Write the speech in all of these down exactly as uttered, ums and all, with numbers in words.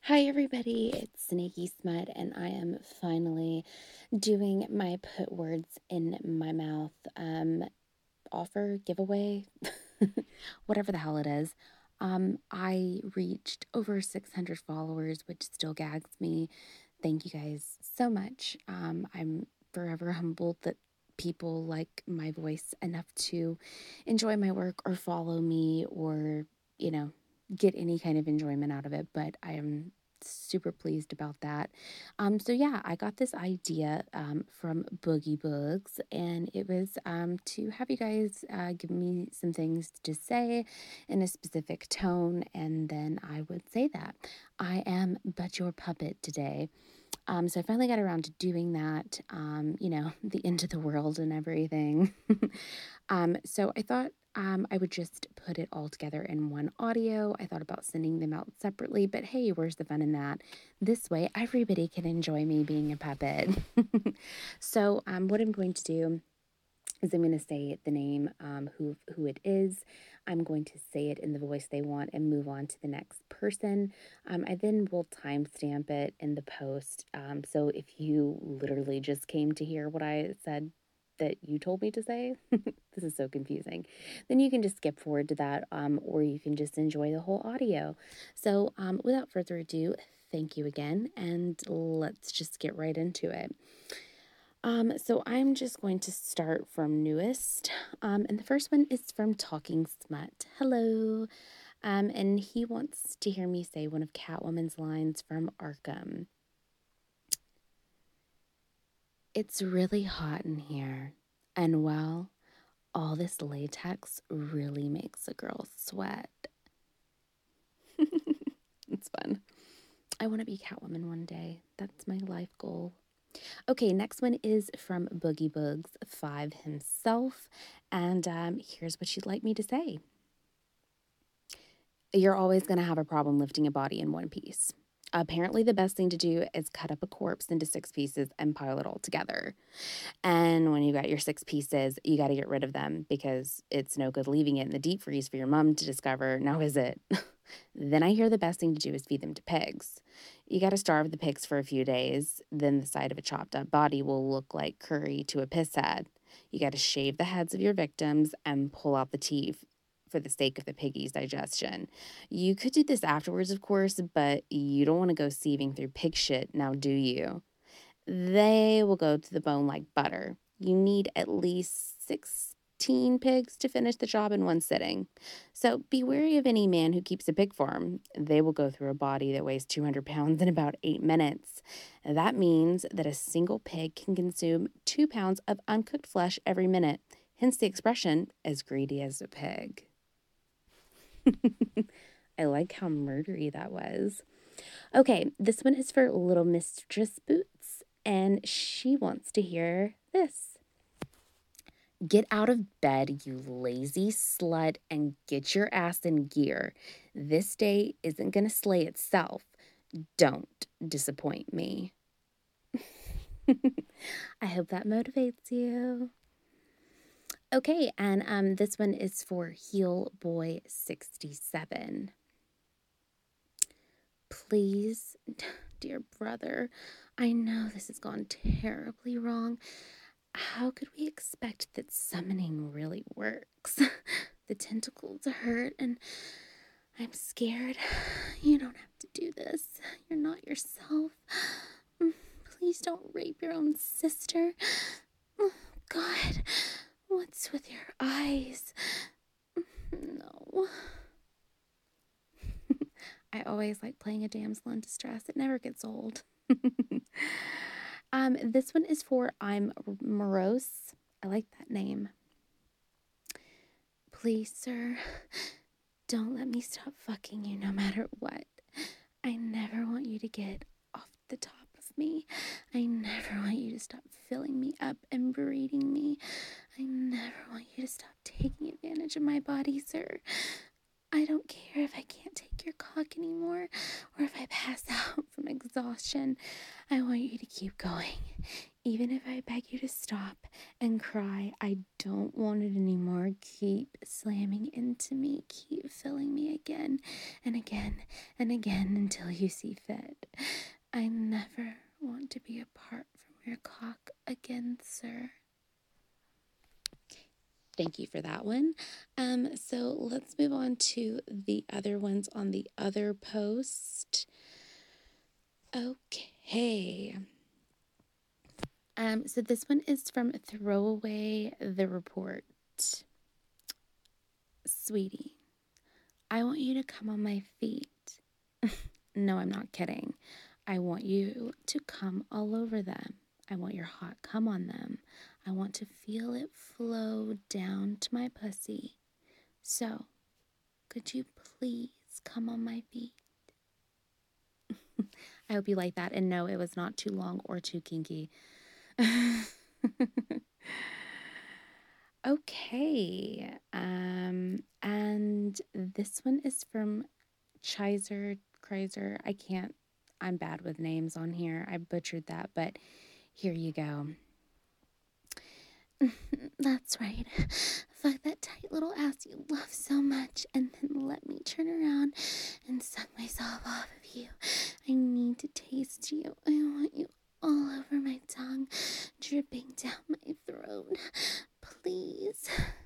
Hi everybody, it's Snaky Smut, and I am finally doing my put words in my mouth um offer giveaway, whatever the hell it is. Um, I reached over six hundred followers, which still gags me. Thank you guys so much. Um, I'm forever humbled that people like my voice enough to enjoy my work or follow me or, you know, get any kind of enjoyment out of it. But I am super pleased about that. Um, so yeah, I got this idea um, from Boogie Boogs, and it was um, to have you guys uh, give me some things to say in a specific tone, and then I would say that. I am but your puppet today. Um, so I finally got around to doing that, um, you know, the end of the world and everything. um, so I thought um, I would just put it all together in one audio. I thought about sending them out separately, but hey, where's the fun in that? This way, everybody can enjoy me being a puppet. so um, what I'm going to do is I'm going to say the name, um, who who it is. I'm going to say it in the voice they want and move on to the next person. Um, I then will timestamp it in the post. Um, so if you literally just came to hear what I said that you told me to say, this is so confusing, then you can just skip forward to that, um, or you can just enjoy the whole audio. So um, without further ado, thank you again, and let's just get right into it. Um, so I'm just going to start from newest. Um, and the first one is from Talking Smut. Hello. Um, and he wants to hear me say one of Catwoman's lines from Arkham. It's really hot in here. And well, all this latex really makes a girl sweat. It's fun. I want to be Catwoman one day. That's my life goal. Okay, next one is from Boogie Bugs five himself. And um, here's what she'd like me to say. You're always going to have a problem lifting a body in one piece. Apparently, the best thing to do is cut up a corpse into six pieces and pile it all together. And when you got your six pieces, you got to get rid of them because it's no good leaving it in the deep freeze for your mom to discover. Now, is it? Then I hear the best thing to do is feed them to pigs. You got to starve the pigs for a few days. Then the side of a chopped up body will look like curry to a piss head. You got to shave the heads of your victims and pull out the teeth for the sake of the piggy's digestion. You could do this afterwards, of course, but you don't want to go sieving through pig shit, now do you? They will go to the bone like butter. You need at least sixteen pigs to finish the job in one sitting. So be wary of any man who keeps a pig farm. They will go through a body that weighs two hundred pounds in about eight minutes. That means that a single pig can consume two pounds of uncooked flesh every minute. Hence the expression, as greedy as a pig. I like how murdery that was. Okay, this one is for Little Mistress Boots, and she wants to hear this. Get out of bed, you lazy slut, and get your ass in gear. This day isn't going to slay itself. Don't disappoint me. I hope that motivates you. Okay, and um, this one is for Heel Boy sixty-seven. Please, dear brother, I know this has gone terribly wrong. How could we expect that summoning really works? The tentacles hurt and I'm scared. You don't have to do this. You're not yourself. Please don't rape your own sister. God, what's with your eyes? No. I always like playing a damsel in distress. It never gets old. um, this one is for I'm Morose. I like that name. Please, sir, don't let me stop fucking you no matter what. I never want you to get off the top of me. I never want you to stop filling me up and breeding me. I never want you to stop taking advantage of my body, sir. I don't care if I can't take your cock anymore or if I pass out from exhaustion. I want you to keep going. Even if I beg you to stop and cry, I don't want it anymore. Keep slamming into me. Keep filling me again and again and again until you see fit. I never want to be apart from your cock again, sir. Thank you for that one. Um, so let's move on to the other ones on the other post. Okay. Um, so this one is from Throwaway the Report. Sweetie, I want you to come on my feet. No, I'm not kidding. I want you to come all over them. I want your hot cum on them. I want to feel it flow down to my pussy. So, could you please come on my feet? I hope you like that. And no, it was not too long or too kinky. Okay. Um, and this one is from Chiser Kreiser. I can't, I'm bad with names on here. I butchered that, but here you go. That's right. Fuck that tight little ass you love so much, and then let me turn around and suck myself off of you. I need to taste you. I want you all over my tongue, dripping down my throat. Please.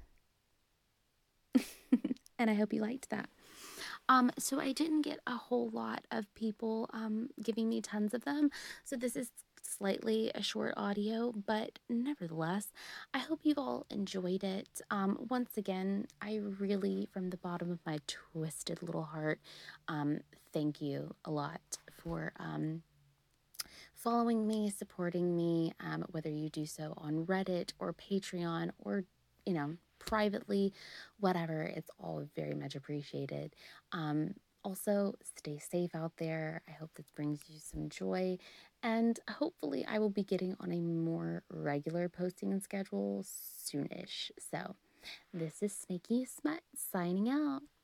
And I hope you liked that. Um, so I didn't get a whole lot of people um, giving me tons of them. So this is slightly a short audio, but nevertheless, I hope you've all enjoyed it. Um, once again, I really, from the bottom of my twisted little heart, um, thank you a lot for um, following me, supporting me, um, whether you do so on Reddit or Patreon or, you know, privately, whatever. It's all very much appreciated. Um, also, stay safe out there. I hope this brings you some joy. And hopefully, I will be getting on a more regular posting schedule soonish. So, this is Snaky Smut signing out.